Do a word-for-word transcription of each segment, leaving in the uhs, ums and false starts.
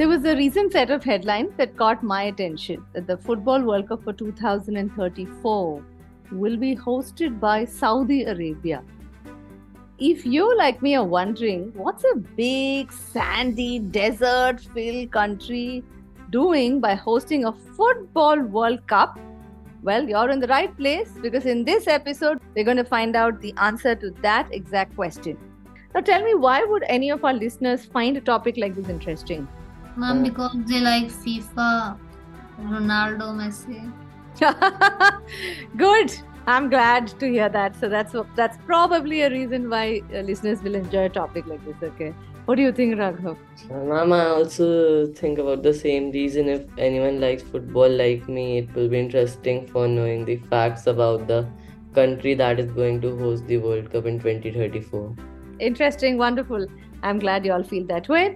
There was a recent set of headlines that caught my attention that the Football World Cup for two thousand thirty-four will be hosted by Saudi Arabia. If you, like me, are wondering what's a big, sandy, desert-filled country doing by hosting a Football World Cup, well, you're in the right place, because in this episode, we're going to find out the answer to that exact question. Now, tell me, why would any of our listeners find a topic like this interesting? Ma'am, because they like FIFA, Ronaldo, Messi. Good. I'm glad to hear that. So that's that's probably a reason why uh, listeners will enjoy a topic like this. Okay. What do you think, Raghav? Uh, Ma'am, I also think about the same reason. If anyone likes football like me, it will be interesting for knowing the facts about the country that is going to host the World Cup in twenty thirty-four. Interesting, wonderful. I'm glad you all feel that way.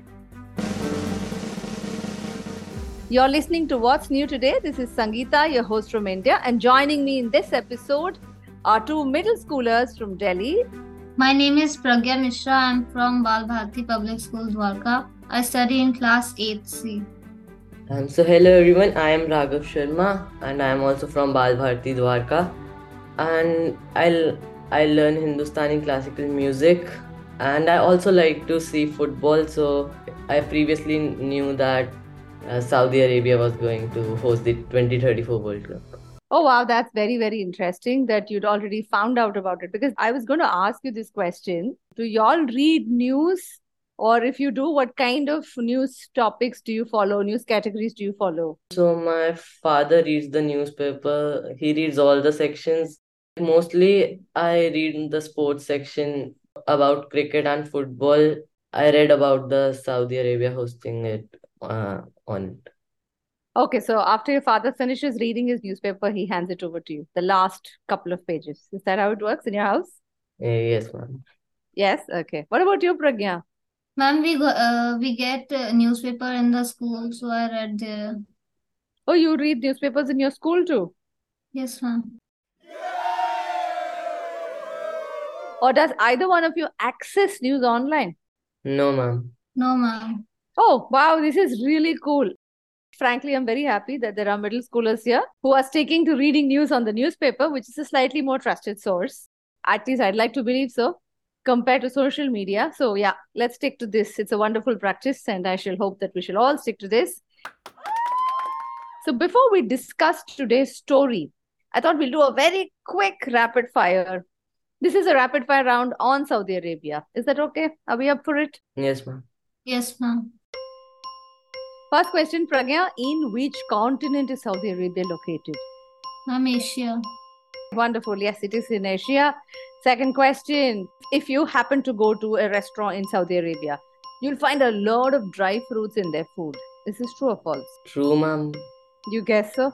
You're listening to What's New Today. This is Sangeeta, your host from India, and joining me in this episode are two middle schoolers from Delhi. My name is Pragya Mishra. I'm from Bal Bharati Public School, Dwarka. I study in class eight C. Um, so hello everyone, I am Raghav Sharma and I am also from Bal Bharati Dwarka, and I I learn Hindustani classical music, and I also like to see football. So I previously knew that uh, Saudi Arabia was going to host the twenty thirty-four World Cup. Oh, wow, that's very, very interesting that you'd already found out about it, because I was going to ask you this question. Do y'all read news? Or if you do, what kind of news topics do you follow? News categories do you follow? So my father reads the newspaper. He reads all the sections. Mostly I read the sports section about cricket and football. I read about the Saudi Arabia hosting it uh, on it. Okay, so after your father finishes reading his newspaper, he hands it over to you, the last couple of pages. Is that how it works in your house? Uh, yes, ma'am. Yes? Okay. What about you, Pragya? Ma'am, we go, uh, we get a newspaper in the school, so I read there. Oh, you read newspapers in your school too? Yes, ma'am. Or does either one of you access news online? No, ma'am. No, ma'am. Oh, wow, this is really cool. Frankly, I'm very happy that there are middle schoolers here who are sticking to reading news on the newspaper, which is a slightly more trusted source. At least I'd like to believe so, compared to social media. So yeah, let's stick to this. It's a wonderful practice, and I shall hope that we shall all stick to this. So before we discuss today's story, I thought we'll do a very quick rapid fire. This is a rapid fire round on Saudi Arabia. Is that okay? Are we up for it? Yes, ma'am. Yes, ma'am. First question, Pragya, in which continent is Saudi Arabia located? Ma'am, Asia. Wonderful. Yes, it is in Asia. Second question, if you happen to go to a restaurant in Saudi Arabia, you'll find a lot of dry fruits in their food. Is this true or false? True, ma'am. You guess so?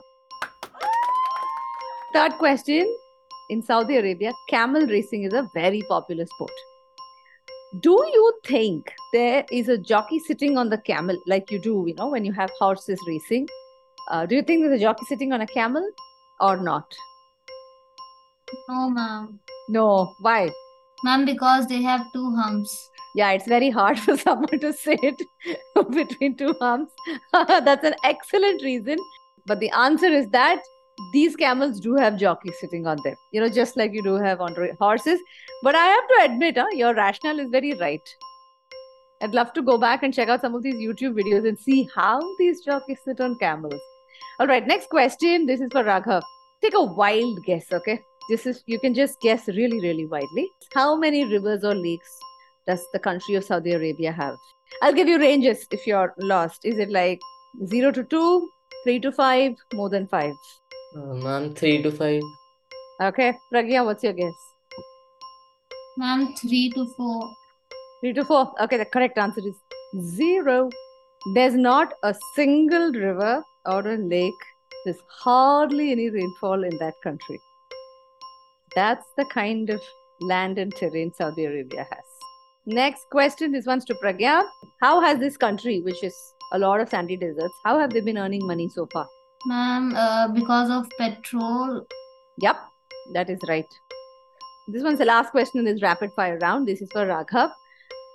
Third question, in Saudi Arabia, camel racing is a very popular sport. Do you think there is a jockey sitting on the camel like you do, you know, when you have horses racing? Uh, do you think there's a jockey sitting on a camel or not? No, ma'am. No. Why? Ma'am, because they have two humps. Yeah, it's very hard for someone to say it between two humps. That's an excellent reason. But the answer is that these camels do have jockeys sitting on them, you know, just like you do have on horses. But I have to admit, huh, your rationale is very right. I'd love to go back and check out some of these YouTube videos and see how these jockeys sit on camels. All right, next question. This is for Raghav. Take a wild guess, okay? This is, you can just guess really, really widely. How many rivers or lakes does the country of Saudi Arabia have? I'll give you ranges if you're lost. Is it like zero to two, three to five, more than five? Uh, ma'am, three to five. Okay, Pragya, what's your guess? Ma'am, three to four. Three to four. Okay, the correct answer is zero. There's not a single river or a lake. There's hardly any rainfall in that country. That's the kind of land and terrain Saudi Arabia has. Next question, this one's to Pragya. How has this country, which is a lot of sandy deserts, how have they been earning money so far? Ma'am, uh, because of petrol. Yep, that is right. This one's the last question in this rapid fire round. This is for Raghav.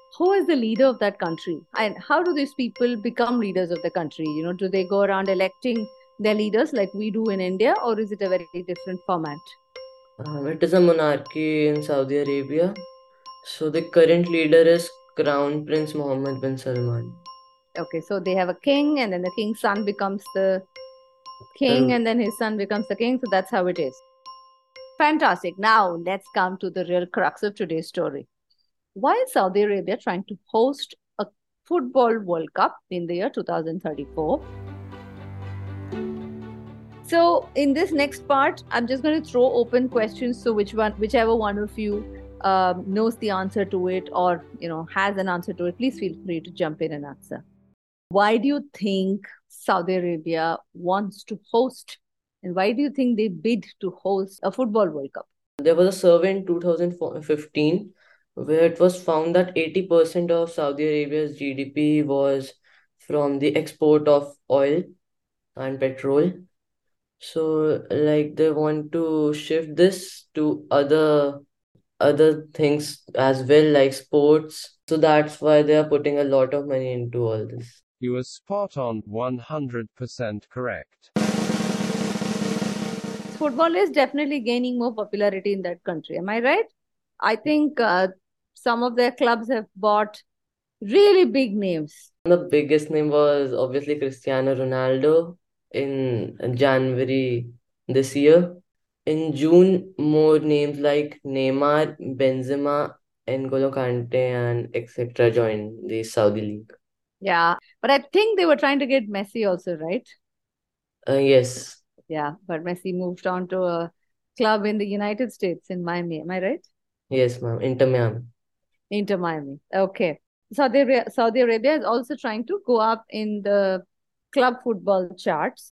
who is the leader of that country? And how do these people become leaders of the country? You know, do they go around electing their leaders like we do in India, or is it a very different format? Um, it is a monarchy in Saudi Arabia. So the current leader is Crown Prince Mohammed bin Salman. Okay, so they have a king, and then the king's son becomes the king, and then his son becomes the king. So that's how it is. Fantastic. Now let's come to the real crux of today's story. Why is Saudi Arabia trying to host a football World Cup in the year two thousand thirty-four? So in this next part, I'm just going to throw open questions. So which one, whichever one of you um, knows the answer to it, or you know has an answer to it, please feel free to jump in and answer. Why do you think Saudi Arabia wants to host, and why do you think they bid to host a football World Cup? There was a survey in two thousand fifteen where it was found that eighty percent of Saudi Arabia's G D P was from the export of oil and petrol. So, like, they want to shift this to other other things as well, like sports. So that's why they are putting a lot of money into all this. You are spot on, one hundred percent correct. Football is definitely gaining more popularity in that country. Am I right? I think uh, some of their clubs have bought really big names. The biggest name was obviously Cristiano Ronaldo in January this year. In June, more names like Neymar, Benzema, N'Golo Kante, and et cetera joined the Saudi League. Yeah, but I think they were trying to get Messi also, right? Uh, yes. Yeah, but Messi moved on to a club in the United States, in Miami. Am I right? Yes, ma'am. Inter Miami. Inter Miami. Okay. Saudi Arabia, Saudi Arabia is also trying to go up in the club football charts.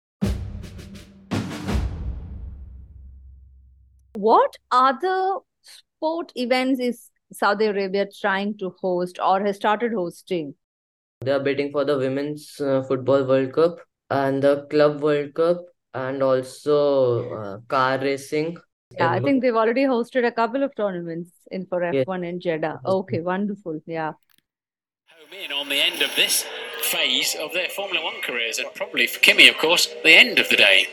What other sport events is Saudi Arabia trying to host or has started hosting? They are bidding for the Women's uh, Football World Cup and the Club World Cup, and also uh, car racing. Yeah, I think they've already hosted a couple of tournaments in for F one Yes. in Jeddah. Okay, wonderful. Yeah. Home in on the end of this phase of their Formula One careers, and probably for Kimi, of course, the end of the day.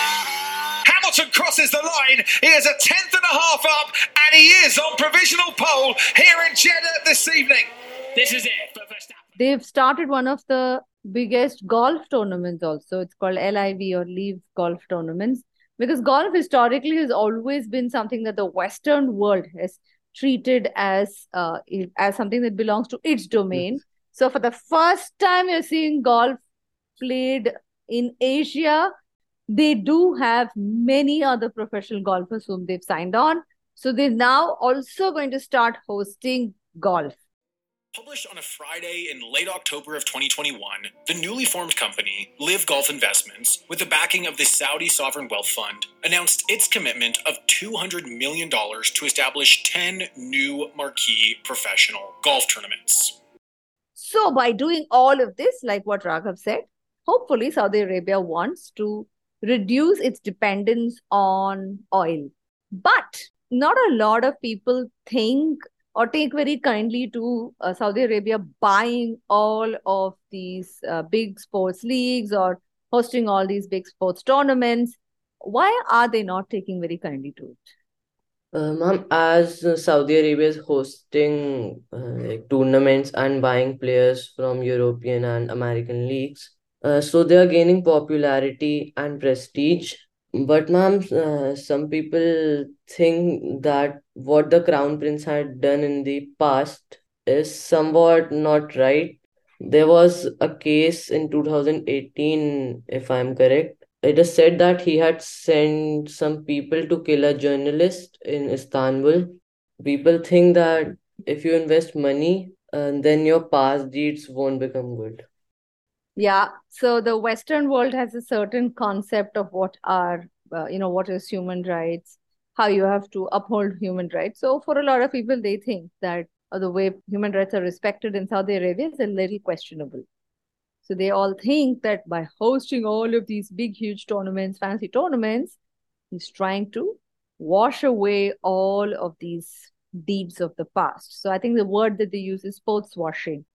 Hamilton crosses the line. He is a tenth and a half up, and he is on provisional pole here in Jeddah this evening. This is it for Verstappen. They've started one of the biggest golf tournaments also. It's called L I V, or Live Golf Tournaments, because golf historically has always been something that the Western world has treated as uh, as something that belongs to its domain. So for the first time, you're seeing golf played in Asia. They do have many other professional golfers whom they've signed on. So they're now also going to start hosting golf. Published on a Friday in late October of twenty twenty-one, the newly formed company, Live Golf Investments, with the backing of the Saudi Sovereign Wealth Fund, announced its commitment of two hundred million dollars to establish ten new marquee professional golf tournaments. So by doing all of this, like what Raghav said, hopefully Saudi Arabia wants to reduce its dependence on oil. But not a lot of people think or take very kindly to uh, Saudi Arabia buying all of these uh, big sports leagues or hosting all these big sports tournaments. Why are they not taking very kindly to it? Uh, ma'am, as uh, Saudi Arabia is hosting uh, like tournaments and buying players from European and American leagues, uh, so they are gaining popularity and prestige. But ma'am, uh, some people think that what the Crown Prince had done in the past is somewhat not right. There was a case in two thousand eighteen, if I'm correct. It is said that he had sent some people to kill a journalist in Istanbul. People think that if you invest money, uh, then your past deeds won't become good. Yeah, so the Western world has a certain concept of what are, uh, you know, what is human rights, how you have to uphold human rights. So for a lot of people, they think that uh, the way human rights are respected in Saudi Arabia is a little questionable. So they all think that by hosting all of these big, huge tournaments, fancy tournaments, he's trying to wash away all of these deeds of the past. So I think the word that they use is sports washing.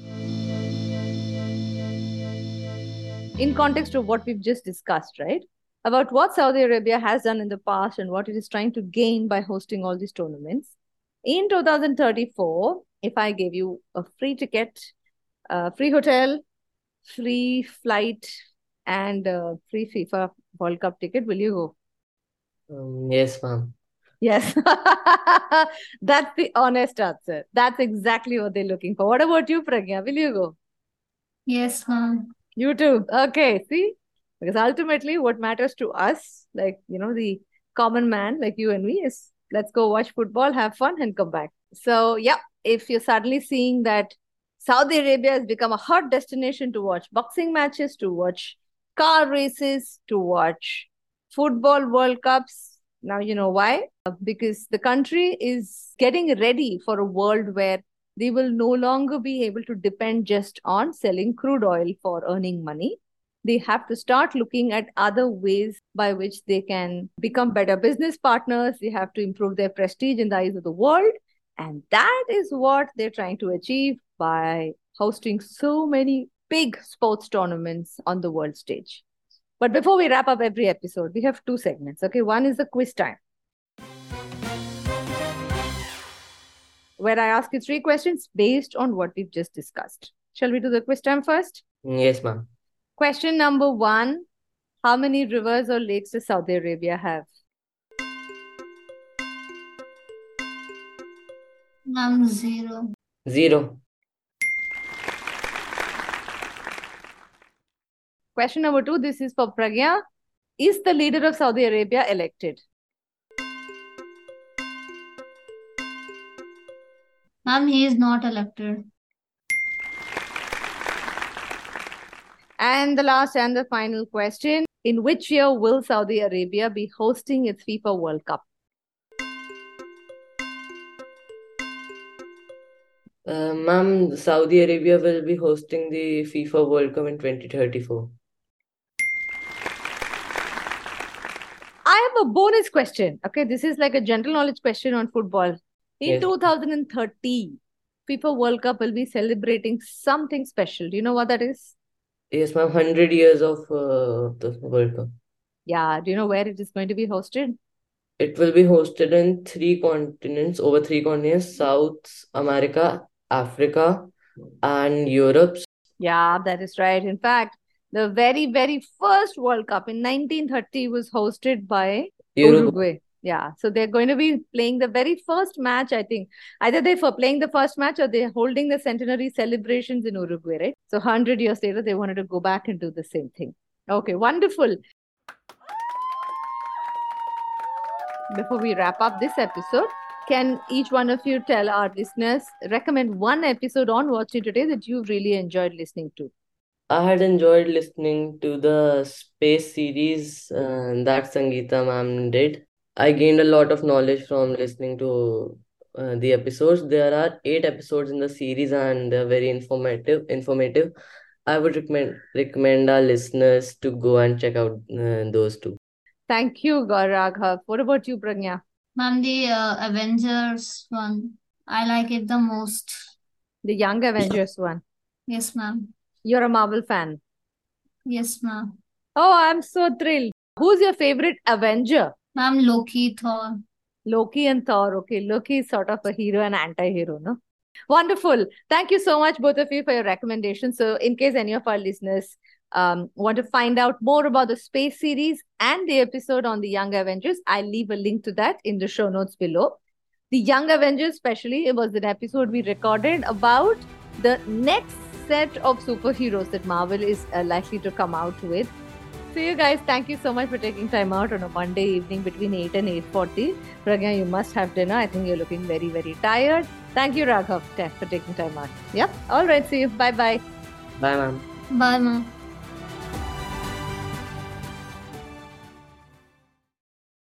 In context of what we've just discussed, right? About what Saudi Arabia has done in the past and what it is trying to gain by hosting all these tournaments. In two thousand thirty-four, if I gave you a free ticket, uh, free hotel, free flight, and uh, free FIFA World Cup ticket, will you go? Um, yes, ma'am. Yes. That's the honest answer. That's exactly what they're looking for. What about you, Pragya? Will you go? Yes, ma'am. You too. Okay. See? Because ultimately what matters to us, like, you know, the common man like you and me, is let's go watch football, have fun, and come back. So, yeah, if you're suddenly seeing that Saudi Arabia has become a hot destination to watch boxing matches, to watch car races, to watch football World Cups, now you know why. Because the country is getting ready for a world where they will no longer be able to depend just on selling crude oil for earning money. They have to start looking at other ways by which they can become better business partners. They have to improve their prestige in the eyes of the world. And that is what they're trying to achieve by hosting so many big sports tournaments on the world stage. But before we wrap up every episode, we have two segments. Okay, one is the quiz time, where I ask you three questions based on what we've just discussed. Shall we do the quiz time first? Yes, ma'am. Question number one. How many rivers or lakes does Saudi Arabia have? Ma'am, zero. Zero. Question number two. This is for Pragya. Is the leader of Saudi Arabia elected? Ma'am, he is not elected. And the last and the final question. In which year will Saudi Arabia be hosting its FIFA World Cup? Uh, ma'am, Saudi Arabia will be hosting the FIFA World Cup in twenty thirty-four. I have a bonus question. Okay, this is like a general knowledge question on football. In Yes. two thousand thirty, FIFA World Cup will be celebrating something special. Do you know what that is? Yes, ma'am. one hundred years of uh, the World Cup. Yeah, do you know where it is going to be hosted? It will be hosted in three continents, over three continents, South America, Africa, and Europe. Yeah, that is right. In fact, the very, very first World Cup in nineteen thirty was hosted by Uruguay. Uruguay. Yeah, so they're going to be playing the very first match, I think. Either they're for playing the first match or they're holding the centenary celebrations in Uruguay, right? So one hundred years later, they wanted to go back and do the same thing. Okay, wonderful. Before we wrap up this episode, can each one of you tell our listeners, recommend one episode on Watching Today that you've really enjoyed listening to? I had enjoyed listening to the space series uh, that Sangeeta ma'am did. I gained a lot of knowledge from listening to uh, the episodes. There are eight episodes in the series and they're very informative. Informative. I would recommend recommend our listeners to go and check out uh, those two. Thank you, Raghav. What about you, Pragya? Ma'am, the uh, Avengers one, I like it the most. The Young Avengers one. Yes, ma'am. You're a Marvel fan. Yes, ma'am. Oh, I'm so thrilled. Who's your favorite Avenger? Ma'am, Loki, Thor. Loki and Thor. Okay, Loki is sort of a hero and anti-hero, no? Wonderful. Thank you so much, both of you, for your recommendations. So in case any of our listeners um, want to find out more about the space series and the episode on the Young Avengers, I'll leave a link to that in the show notes below. The Young Avengers, especially, it was an episode we recorded about the next set of superheroes that Marvel is uh, likely to come out with. So you guys, thank you so much for taking time out on a Monday evening between eight and eight forty. Pragya, you must have dinner. I think you're looking very, very tired. Thank you, Raghav, for taking time out. Yep. All right. See you. Bye-bye. Bye, ma'am. Bye, ma'am.